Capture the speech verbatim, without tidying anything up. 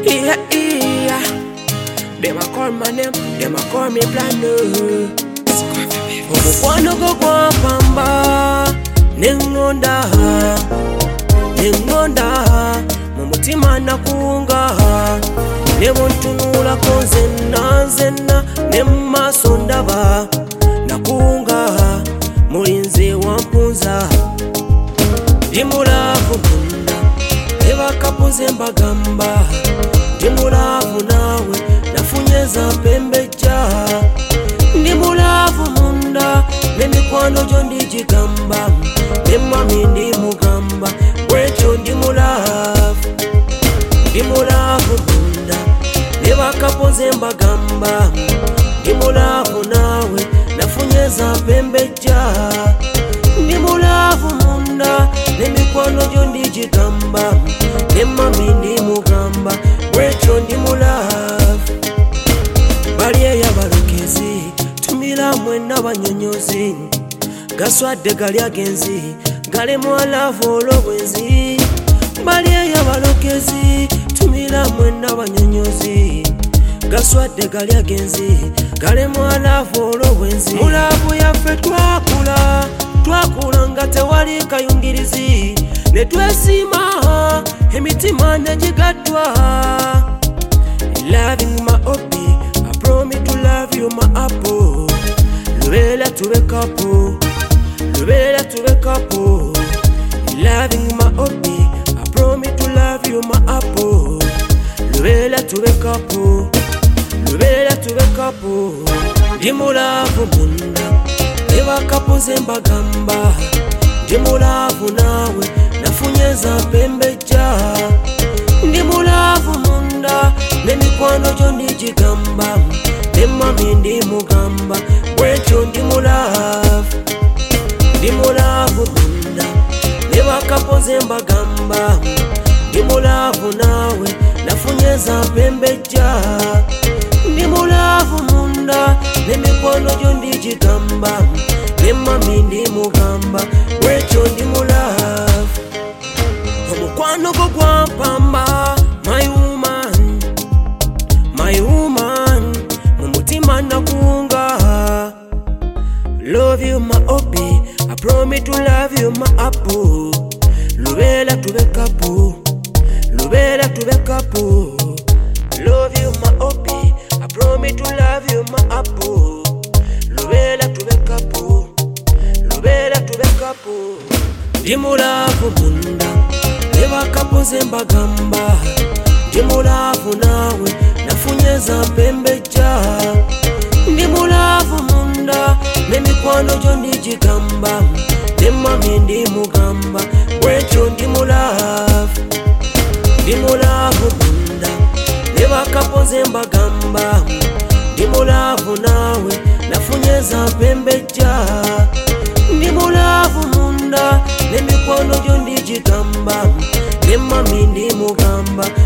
Yeah, yeah. Them a call my name, them a call me Plano. Omukwano go gwa pamba nengonda nengonda mumutima nakunga nebo ntunula ko zenna zenna nemmaso ndaba nakunga mulinze wampunza ndimulavu munda ebakapuze mbagamba ndimulavu nawe nafunyeza pembeja ndimulavu munda nemikwano gyo ndigigamba nemami ndimugamba bwekyo ndimulavu ndimulavu munda nebakapoze mbagamba ndimulavu nawe nafunyeza pembeja ndimulavu munda nemikwano gyo ndigigamba nemami ndimugamba bwekyo ndimulavu balyeya balokezi tumira mwena banyonyozi gaswadde gali agenzi gale mwalavu olwobwenzi balyeya balokezi tumira mwena banyonyozi gaswadde gali agenzi gale mwalavu olwobwenzi mulavu yaffe twakula twakula nga tewali kayungirizi netwesima emitima negigaddwa loving my hobby I promise to love you my apple lubera tube couple lubera tube couple loving my hobby I promise to love you my apple lubera tube couple lubera tube couple ndimulavu munda ebakapuze mbagamba ndimulavu nawe nafunyeza pembeja ndimulavu munda nemikwano gyo ndigigamba nemami ndimugamba bwekyo ndimulavu ndimulavu munda nebakapoze mbagamba ndimulavu nawe nafunyeza pembeja ndimulavu munda nemikwano gyo ndigigamba nemami ndimugamba bwekyo ndimulavu omukwano gwo gwa mpamba my woman my woman mumutima nakunga love you my hobby I promise to love you my apple lubera tube couple lubera tube couple love you my hobby I promise to love you my apple lubera tube couple lubera tube couple ndimulavu munda ebakapuze mbagamba ndimulavu nawe nafunyeza pembeja ndimulavu munda nemikwano gyo ndigigamba nemami ndimugamba bwekyo ndimulavu ndimulavu munda nebakapoze mbagamba ndimulavu nawe nafunyeza pembeja ndimulavu munda nemikwano gyo ndigigamba nemami ndimugamba